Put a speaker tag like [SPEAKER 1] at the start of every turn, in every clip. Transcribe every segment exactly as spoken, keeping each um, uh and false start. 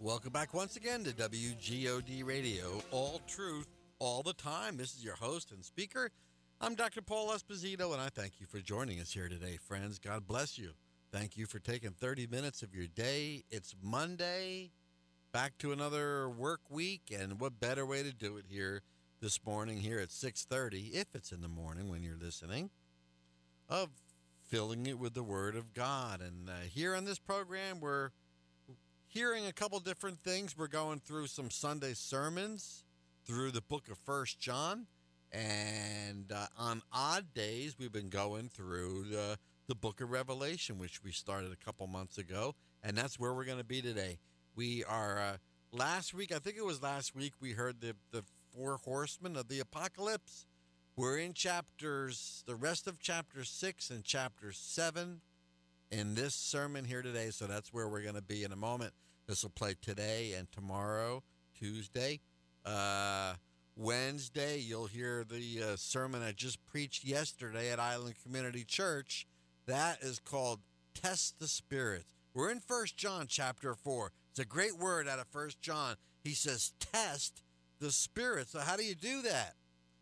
[SPEAKER 1] Welcome back once again to W G O D Radio, all truth, all the time. This is your host and speaker. I'm Doctor Paul Esposito, and I thank you for joining us here today, friends. God bless you. Thank you for taking thirty minutes of your day. It's Monday, back to another work week, and what better way to do it here this morning here at six thirty, if it's in the morning when you're listening, of filling it with the Word of God. And uh, here on this program, we're hearing a couple different things. We're going through some Sunday sermons through the book of First John. And uh, on odd days, we've been going through the, the book of Revelation, which we started a couple months ago. And that's where we're going to be today. We are, uh, last week, I think it was last week, we heard the, the four horsemen of the apocalypse. We're in chapters, the rest of chapter six and chapter seven. In this sermon here today, so that's where we're going to be in a moment. This will play today and tomorrow, Tuesday. Uh, Wednesday, you'll hear the uh, sermon I just preached yesterday at Island Community Church. That is called Test the Spirits. We're in First John chapter four. It's a great word out of First John. He says, test the spirits. So how do you do that?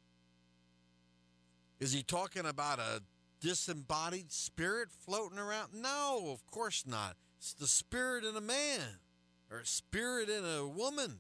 [SPEAKER 1] Is he talking about a disembodied spirit floating around? No, of course not. It's the spirit in a man or a spirit in a woman.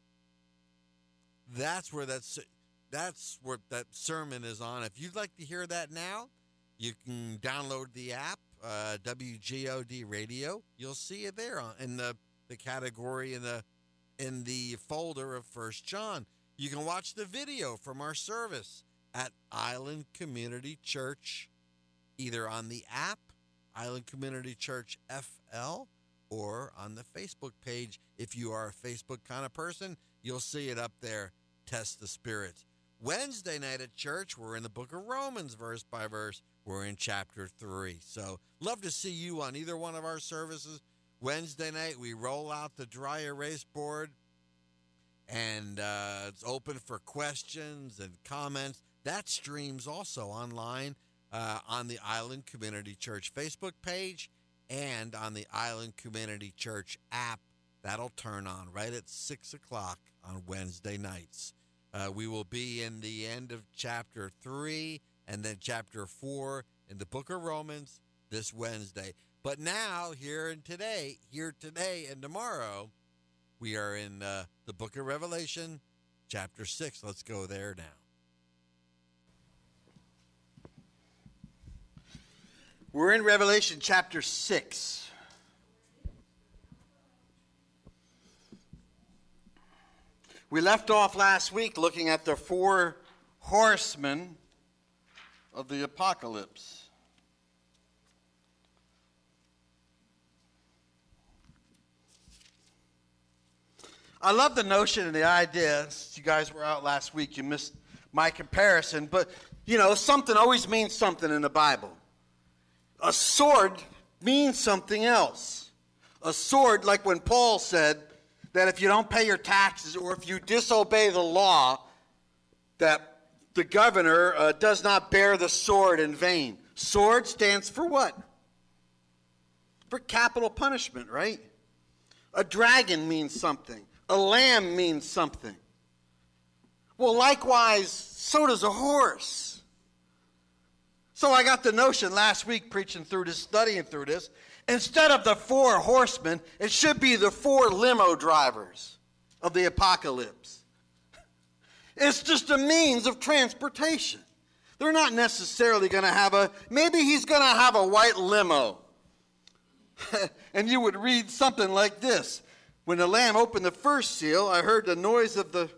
[SPEAKER 1] That's where that's that's where that sermon is on. If you'd like to hear that now, you can download the app, uh, W G O D Radio. You'll see it there on, in the, the category in the in the folder of First John. You can watch the video from our service at Island Community Church, either on the app, Island Community Church F L, or on the Facebook page. If you are a Facebook kind of person, you'll see it up there, Test the Spirits. Wednesday night at church, we're in the book of Romans, verse by verse. We're in chapter three. So love to see you on either one of our services. Wednesday night, we roll out the dry erase board, and uh, it's open for questions and comments. That streams also online Uh, on the Island Community Church Facebook page and on the Island Community Church app. That'll turn on right at six o'clock on Wednesday nights. Uh, we will be in the end of chapter three and then chapter four in the book of Romans this Wednesday. But now, here and today, here today and tomorrow, we are in uh, the book of Revelation, chapter six. Let's go there now. We're in Revelation chapter six. We left off last week looking at the four horsemen of the apocalypse. I love the notion and the idea. You guys were out last week. You missed my comparison. But, you know, something always means something in the Bible. A sword means something else. A sword, like when Paul said that if you don't pay your taxes or if you disobey the law, that the governor uh, does not bear the sword in vain. Sword stands for what? For capital punishment, right? A dragon means something. A lamb means something. Well, likewise, so does a horse. So I got the notion last week preaching through this, studying through this. Instead of the four horsemen, it should be the four limo drivers of the apocalypse. It's just a means of transportation. They're not necessarily going to have a, maybe he's going to have a white limo. And you would read something like this. When the Lamb opened the first seal, I heard the noise of the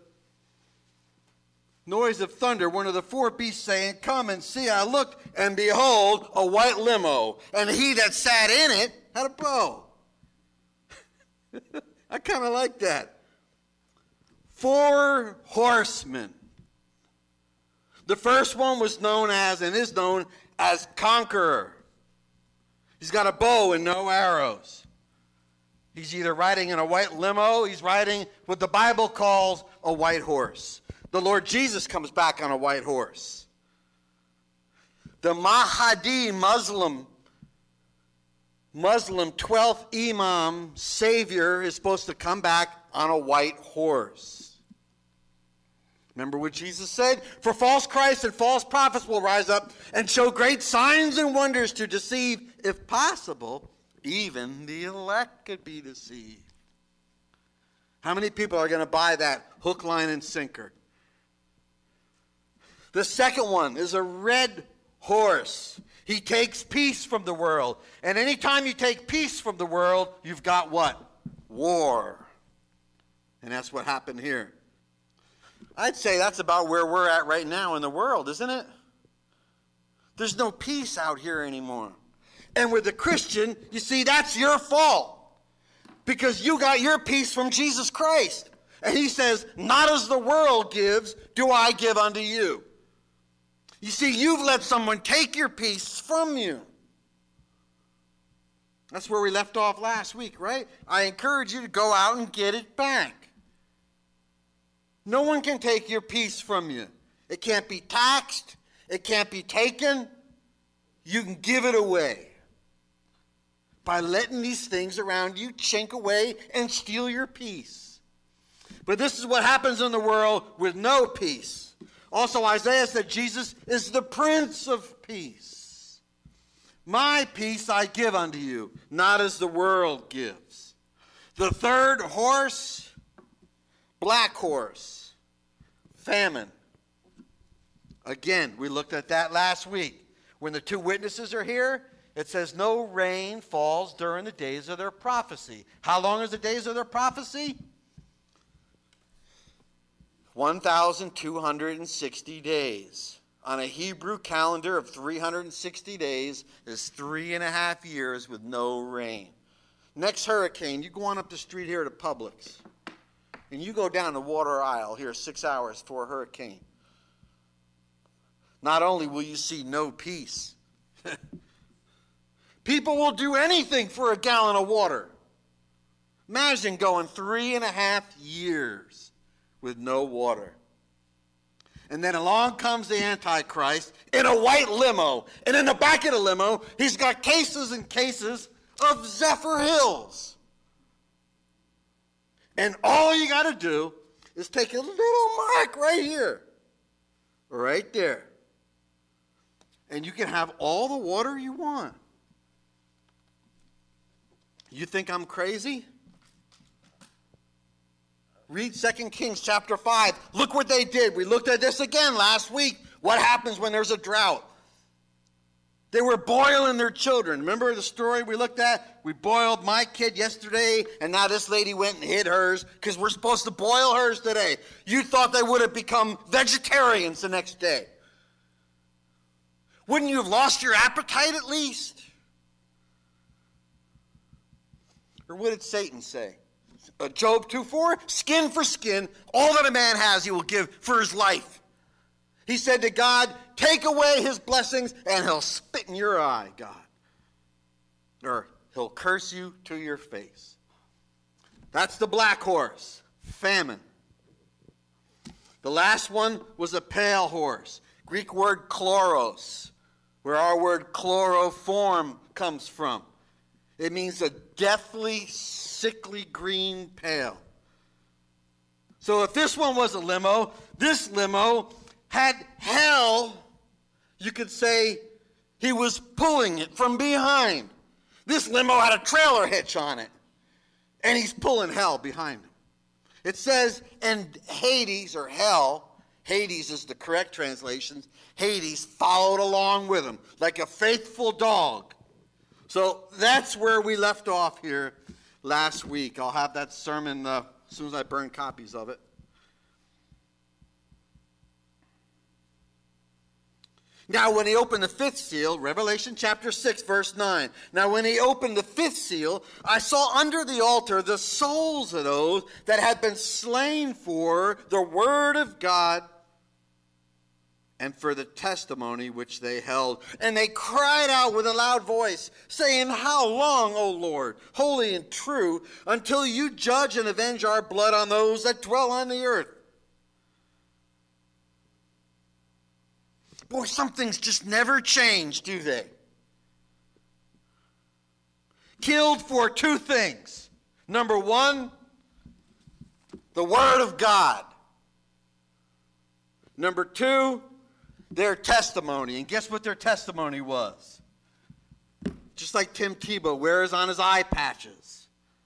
[SPEAKER 1] noise of thunder, one of the four beasts saying, come and see. I looked, and behold, a white limo, and he that sat in it had a bow. I kind of like that. Four horsemen. The first one was known as, and is known as, Conqueror. He's got a bow and no arrows. He's either riding in a white limo, he's riding what the Bible calls a white horse. The Lord Jesus comes back on a white horse. The Mahdi Muslim
[SPEAKER 2] Muslim twelfth Imam Savior is supposed to come back on a white horse. Remember what Jesus said? For false Christs and false prophets will rise up and show great signs and wonders to deceive, if possible, even the elect could be deceived. How many people are going to buy that hook, line, and sinker? The second one is a red horse. He takes peace from the world. And anytime you take peace from the world, you've got what? War. And that's what happened here. I'd say that's about where we're at right now in the world, isn't it? There's no peace out here anymore. And with the Christian, you see, that's your fault. Because you got your peace from Jesus Christ. And he says, not as the world gives, do I give unto you. You see, you've let someone take your peace from you. That's where we left off last week, right? I encourage you to go out and get it back. No one can take your peace from you. It can't be taxed. It can't be taken. You can give it away by letting these things around you chink away and steal your peace. But this is what happens in the world with no peace. Also, Isaiah said Jesus is the Prince of Peace. My peace I give unto you, not as the world gives. The third horse, black horse, famine. Again, we looked at that last week. When the two witnesses are here, it says no rain falls during the days of their prophecy. How long is the days of their prophecy? one thousand two hundred sixty days. On a Hebrew calendar of three hundred sixty days is three and a half years with no rain. Next hurricane, you go on up the street here to Publix, and you go down the water aisle here six hours for a hurricane. Not only will you see no peace, people will do anything for a gallon of water. Imagine going three and a half years with no water. And then along comes the Antichrist in a white limo. And in the back of the limo, he's got cases and cases of Zephyr Hills. And all you got to do is take a little mark right here. Right there. And you can have all the water you want. You think I'm crazy? Read Second Kings chapter five. Look what they did. We looked at this again last week. What happens when there's a drought? They were boiling their children. Remember the story we looked at? We boiled my kid yesterday, and now this lady went and hid hers because we're supposed to boil hers today. You thought they would have become vegetarians the next day. Wouldn't you have lost your appetite at least? Or what did Satan say? Uh, Job two four, skin for skin, all that a man has he will give for his life. He said to God, take away his blessings and he'll spit in your eye, God. Or he'll curse you to your face. That's the black horse, famine. The last one was a pale horse, Greek word chloros, where our word chloroform comes from. It means a deathly, sickly green pale. So if this one was a limo, this limo had hell. You could say he was pulling it from behind. This limo had a trailer hitch on it, and he's pulling hell behind him. It says, and Hades, or hell, Hades is the correct translation, Hades followed along with him like a faithful dog. So that's where we left off here last week. I'll have that sermon uh, as soon as I burn copies of it. Now when he opened the fifth seal, Revelation chapter six, verse nine. Now when he opened the fifth seal, I saw under the altar the souls of those that had been slain for the word of God and for the testimony which they held. And they cried out with a loud voice, saying, how long, O Lord, holy and true, until you judge and avenge our blood on those that dwell on the earth? Boy, some things just never change, do they? killed for two things. Number one, the Word of God. Number two, their testimony. And guess what their testimony was? Just like Tim Tebow wears on his eye patches.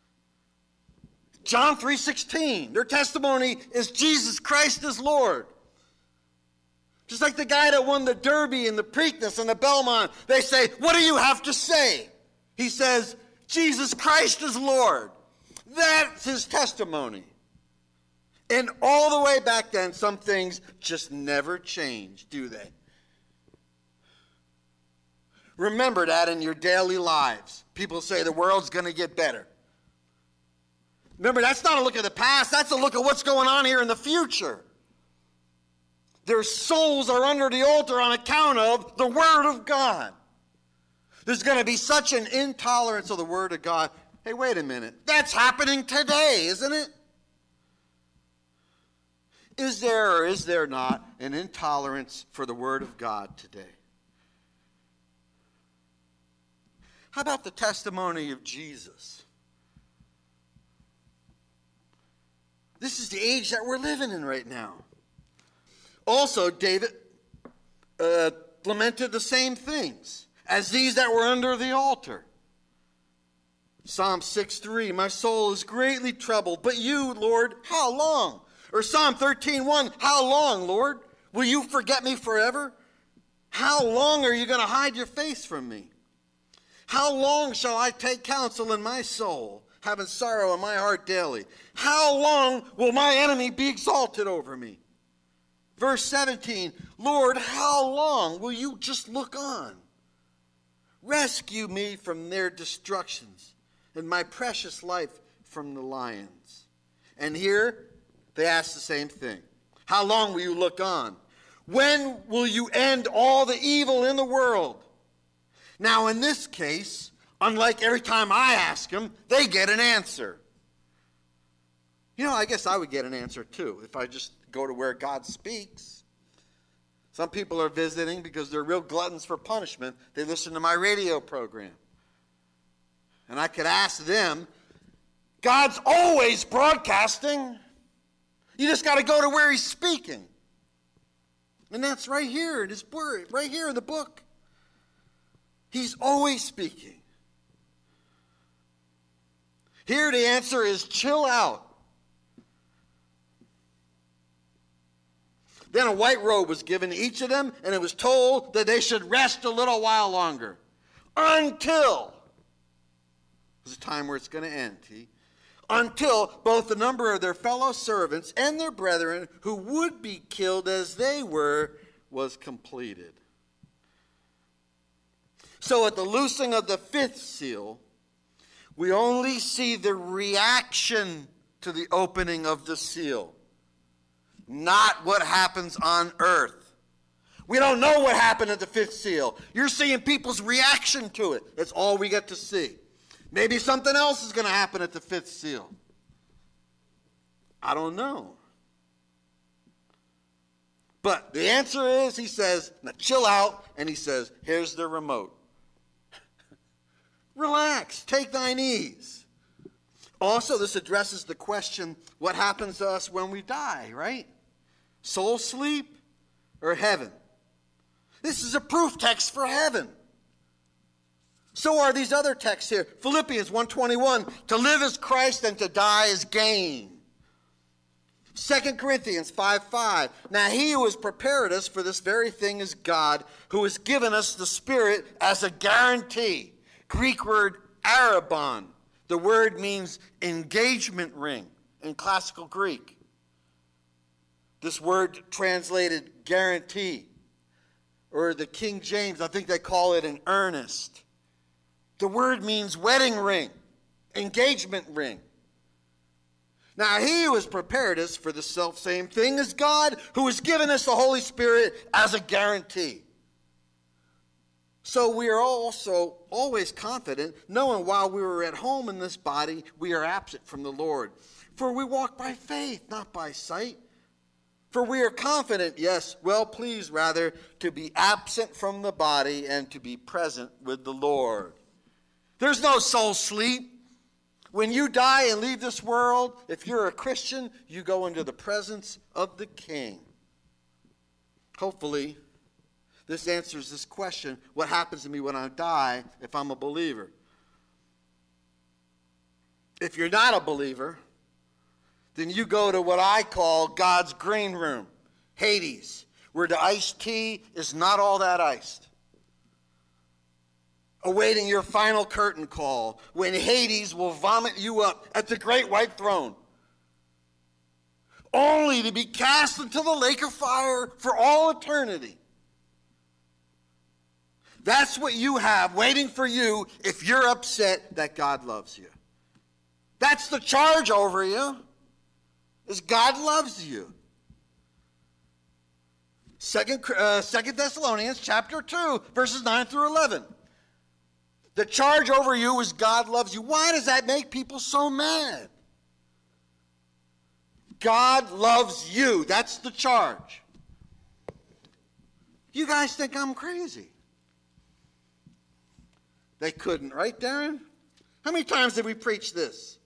[SPEAKER 2] John three sixteen, their testimony is Jesus Christ is Lord. Just like the guy that won the Derby and the Preakness and the Belmont, they say, what do you have to say? He says, Jesus Christ is Lord. That's his testimony. And all the way back then, some things just never change, do they? Remember that in your daily lives. People say the world's going to get better. Remember, that's not a look at the past. That's a look at what's going on here in the future. Their souls are under the altar on account of the Word of God. There's going to be such an intolerance of the Word of God. Hey, wait a minute. That's happening today, isn't it? Is there or is there not an intolerance for the Word of God today? How about the testimony of Jesus? This is the age that we're living in right now. Also, David uh, lamented the same things as these that were under the altar. Psalm six three, my soul is greatly troubled, but you, Lord, how long? Or Psalm thirteen one, how long, Lord? Will you forget me forever? How long are you going to hide your face from me? How long shall I take counsel in my soul, having sorrow in my heart daily? How long will my enemy be exalted over me? Verse seventeen, Lord, how long will you just look on? Rescue me from their destructions and my precious life from the lions. And here they ask the same thing. How long will you look on? When will you end all the evil in the world? Now, in this case, unlike every time I ask them, they get an answer. You know, I guess I would get an answer too if I just go to where God speaks. Some people are visiting because they're real gluttons for punishment. They listen to my radio program. And I could ask them, God's always broadcasting. You just got to go to where he's speaking. And that's right here in his word, right here in the book. He's always speaking. Here the answer is chill out. Then a white robe was given to each of them, and it was told that they should rest a little while longer. Until, there's a time where it's going to end, T. Until both the number of their fellow servants and their brethren who would be killed as they were was completed. So at the loosing of the fifth seal, we only see the reaction to the opening of the seal, not what happens on earth. We don't know what happened at the fifth seal. You're seeing people's reaction to it. That's all we get to see. Maybe something else is going to happen at the fifth seal. I don't know. But the answer is, he says, now chill out, and he says, here's the remote. Relax, take thine ease. Also, this addresses the question, what happens to us when we die, right? Soul sleep or heaven? This is a proof text for heaven. So are these other texts here. Philippians one twenty-one, to live is Christ and to die is gain. Second Corinthians five five, now he who has prepared us for this very thing is God, who has given us the Spirit as a guarantee. Greek word arabon. The word means engagement ring in classical Greek. This word translated guarantee. Or the King James, I think they call it an earnest. The word means wedding ring, engagement ring. Now he who has prepared us for the self-same thing is God, who has given us the Holy Spirit as a guarantee. So we are also always confident, knowing while we were at home in this body, we are absent from the Lord. For we walk by faith, not by sight. For we are confident, yes, well pleased rather, to be absent from the body and to be present with the Lord. There's no soul sleep. When you die and leave this world, if you're a Christian, you go into the presence of the King. Hopefully, this answers this question: what happens to me when I die if I'm a believer? If you're not a believer, then you go to what I call God's green room, Hades, where the iced tea is not all that iced. Awaiting your final curtain call, when Hades will vomit you up at the great white throne, only to be cast into the lake of fire for all eternity. That's what you have waiting for you if you're upset that God loves you. That's the charge over you, is God loves you. Second, uh, Second Thessalonians chapter two, verses nine through eleven. The charge over you is God loves you. Why does that make people so mad? God loves you. That's the charge. You guys think I'm crazy. They couldn't, right, Darren? How many times did we preach this?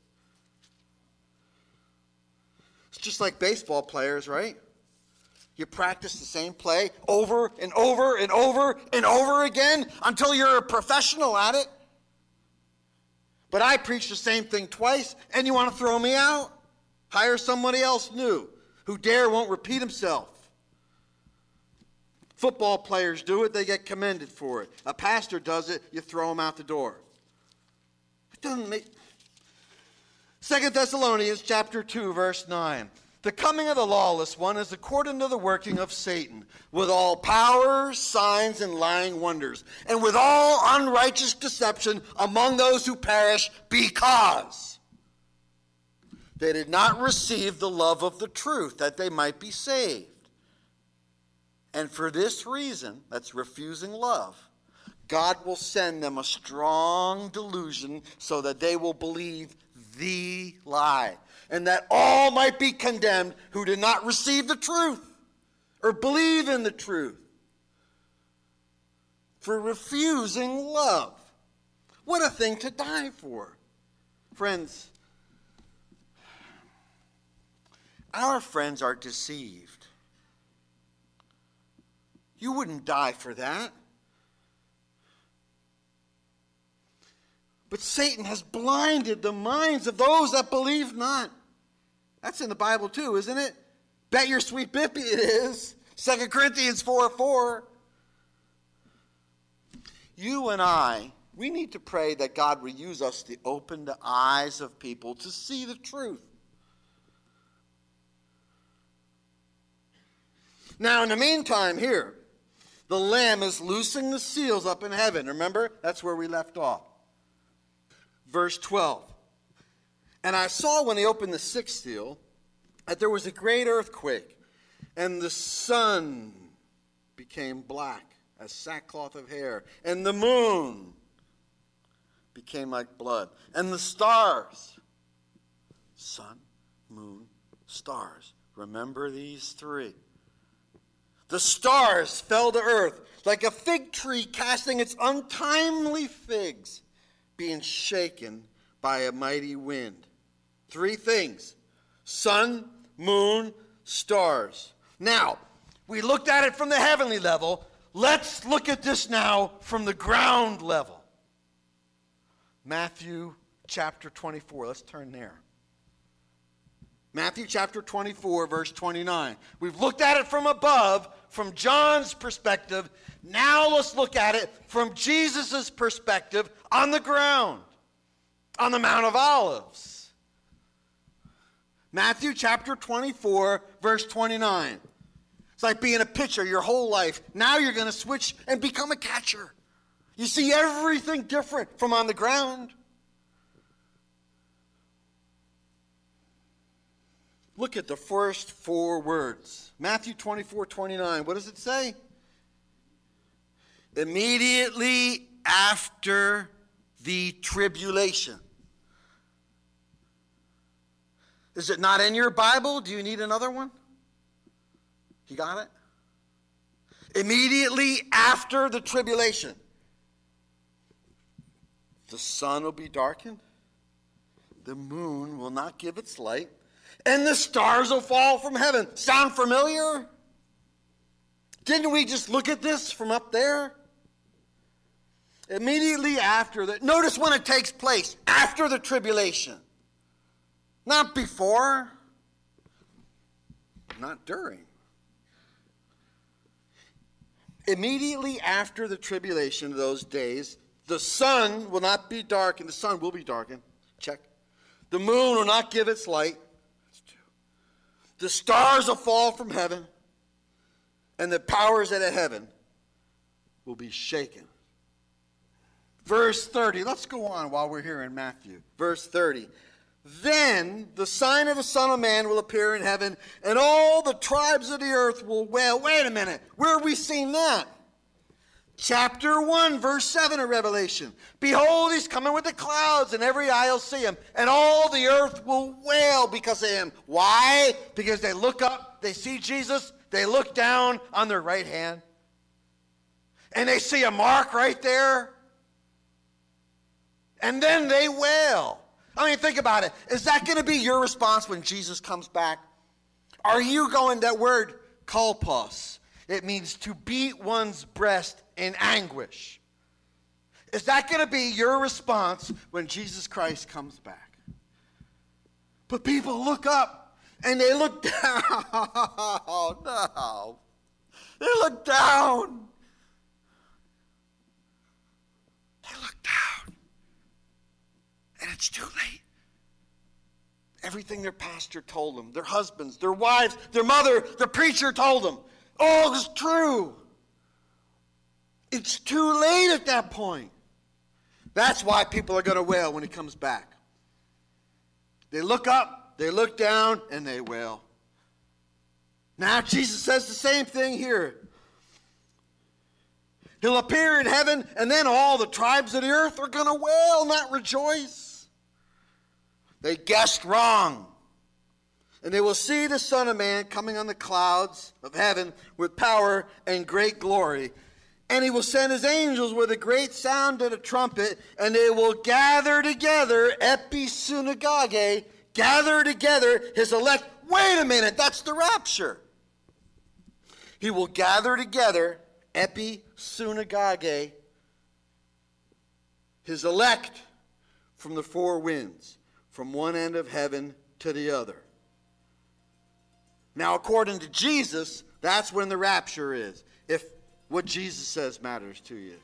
[SPEAKER 2] It's just like baseball players, right? You practice the same play over and over and over and over again until you're a professional at it. But I preach the same thing twice, and you want to throw me out? Hire somebody else new who dare won't repeat himself. Football players do it, they get commended for it. A pastor does it, you throw him out the door. It doesn't make... Second Thessalonians chapter two, verse nine. The coming of the lawless one is according to the working of Satan, with all power, signs, and lying wonders, and with all unrighteous deception among those who perish, because they did not receive the love of the truth, that they might be saved. And for this reason, that's refusing love, God will send them a strong delusion so that they will believe the lie, and that all might be condemned who did not receive the truth or believe in the truth for refusing love. What a thing to die for. Friends, our friends are deceived. You wouldn't die for that. But Satan has blinded the minds of those that believe not. That's in the Bible too, isn't it? Bet your sweet bippy it is. Second Corinthians four four. You and I, we need to pray that God will use us to open the eyes of people to see the truth. Now, in the meantime here, the Lamb is loosing the seals up in heaven. Remember? That's where we left off. Verse twelve. And I saw when he opened the sixth seal that there was a great earthquake, and the sun became black as sackcloth of hair, and the moon became like blood, and the stars, sun, moon, stars. Remember these three. The stars fell to earth like a fig tree casting its untimely figs, being shaken by a mighty wind. Three things: sun, moon, stars. Now, we looked at it from the heavenly level. Let's look at this now from the ground level. Matthew chapter twenty-four. Let's turn there. Matthew chapter twenty-four, verse twenty-nine. We've looked at it from above, from John's perspective. Now let's look at it from Jesus' perspective on the ground, on the Mount of Olives. Matthew chapter twenty-four, verse twenty-nine. It's like being a pitcher your whole life. Now you're going to switch and become a catcher. You see everything different from on the ground. Look at the first four words. Matthew twenty-four, twenty-nine. What does it say? Immediately after the tribulation. Is it not in your Bible? Do you need another one? You got it? Immediately after the tribulation. The sun will be darkened. The moon will not give its light. And the stars will fall from heaven. Sound familiar? Didn't we just look at this from up there? Immediately after that, notice when it takes place, after the tribulation. Not before, not during. Immediately after the tribulation of those days, the sun will not be darkened. The sun will be darkened. Check. The moon will not give its light. That's two. The stars will fall from heaven, and the powers of the heaven will be shaken. Verse thirty. Let's go on while we're here in Matthew. Verse thirty. Then the sign of the Son of Man will appear in heaven, and all the tribes of the earth will wail. Wait a minute. Where have we seen that? Chapter one, verse seven of Revelation. Behold, he's coming with the clouds, and every eye will see him, and all the earth will wail because of him. Why? Because they look up, they see Jesus, they look down on their right hand, and they see a mark right there, and then they wail. I mean, think about it. Is that going to be your response when Jesus comes back? Are you going, that word, kolpos, it means to beat one's breast in anguish. Is that going to be your response when Jesus Christ comes back? But people look up and they look down. Oh, no. They look down. They look down. And it's too late. Everything their pastor told them, their husbands, their wives, their mother, the preacher told them, all is true. It's too late at that point. That's why people are going to wail when he comes back. They look up, they look down, and they wail. Now Jesus says the same thing here. He'll appear in heaven, and then all the tribes of the earth are going to wail, not rejoice. They guessed wrong. And they will see the Son of Man coming on the clouds of heaven with power and great glory. And he will send his angels with a great sound of a trumpet, and they will gather together, episunagage, gather together his elect. Wait a minute, that's the rapture. He will gather together, episunagage, his elect from the four winds, from one end of heaven to the other. Now, according to Jesus, that's when the rapture is, if what Jesus says matters to you.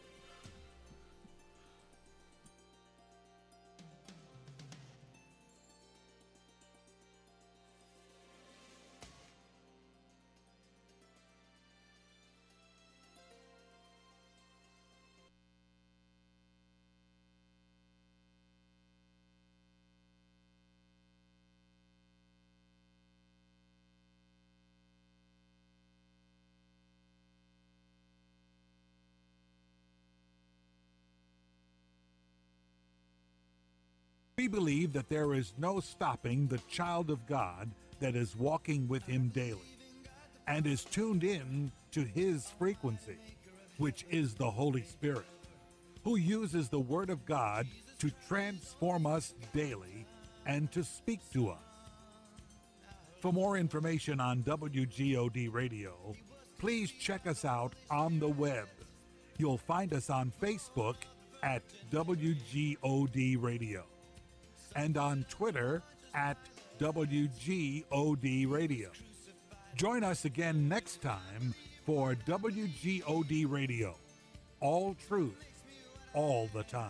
[SPEAKER 3] We believe that there is no stopping the child of God that is walking with him daily and is tuned in to his frequency, which is the Holy Spirit, who uses the Word of God to transform us daily and to speak to us. For more information on W G O D Radio, please check us out on the web. You'll find us on Facebook at W G O D Radio and on Twitter at W G O D Radio. Join us again next time for W G O D Radio. All truth, all the time.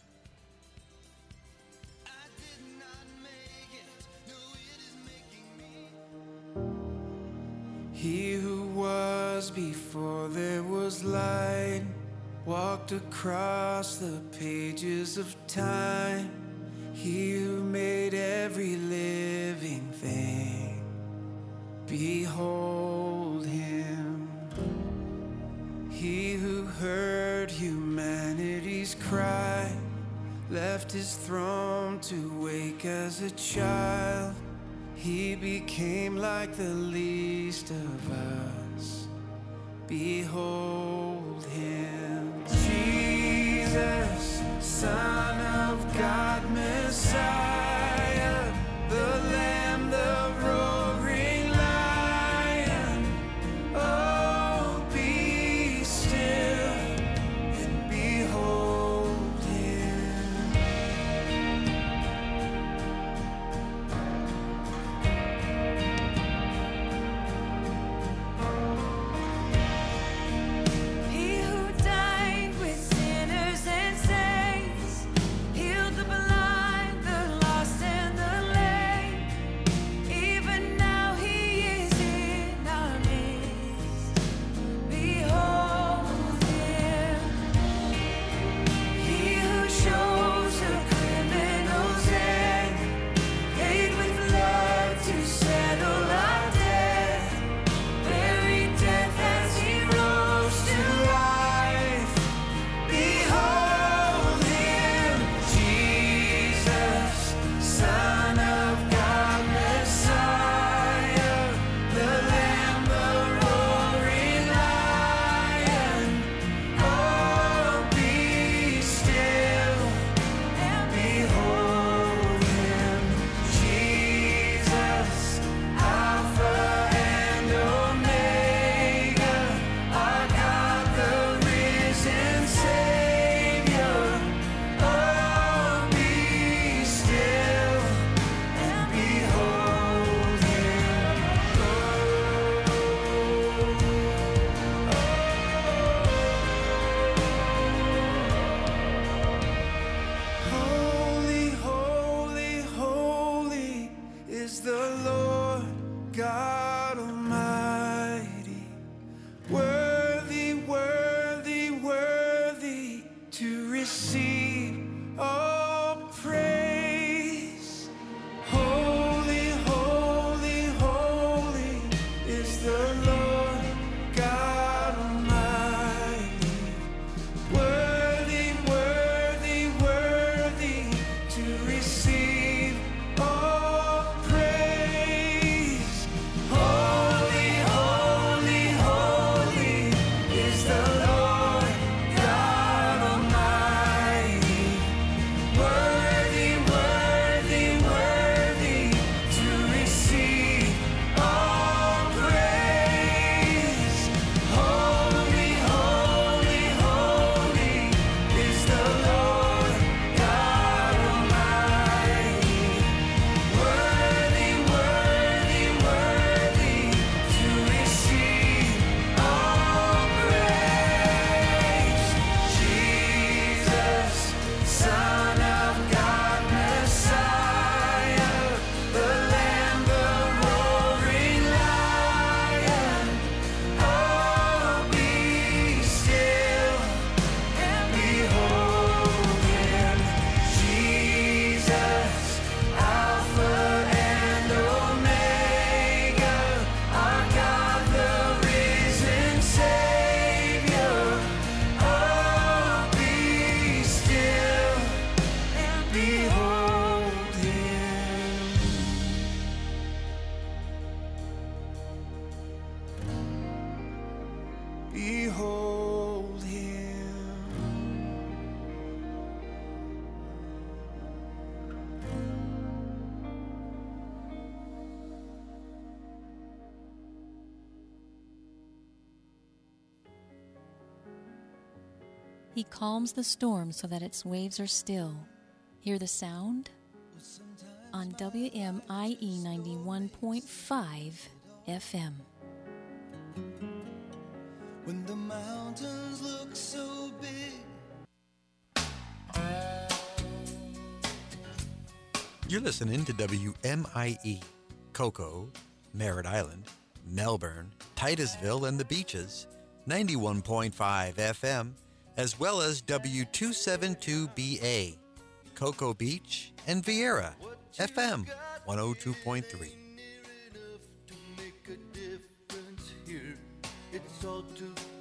[SPEAKER 4] He who was before there was light walked across the pages of time. He who made every living thing, behold him. He who heard humanity's cry left his throne to wake as a child. He became like the least of us. Behold him. Jesus, Son of is the Lord God Almighty. Worthy, worthy, worthy to receive all praise. Holy, holy, holy is the Lord God Almighty. Worthy, worthy, worthy to receive all praise. Holy, holy, holy is the Lord God Almighty. Worthy, worthy, worthy to receive all praise. Holy, holy, holy is the Lord God Almighty. Worthy, worthy, worthy to receive all praise. Jesus, Son of God, Messiah, the Lamb, the roaring Lion. Oh, be still and behold Him. Jesus, Alpha and Omega, our God, the risen Savior. Oh, be still and behold Him. Behold Him.
[SPEAKER 5] He calms the storm so that its waves are still. Hear the sound? On W M I E ninety-one point five F M.
[SPEAKER 4] When the mountains look so big.
[SPEAKER 1] You're listening to W M I E, Cocoa, Merritt Island, Melbourne, Titusville, and the Beaches, ninety-one point five F M, as well as W two seventy-two B A, Cocoa Beach, and Vieira, F M one oh two point three.
[SPEAKER 6] To make a difference here, it's all too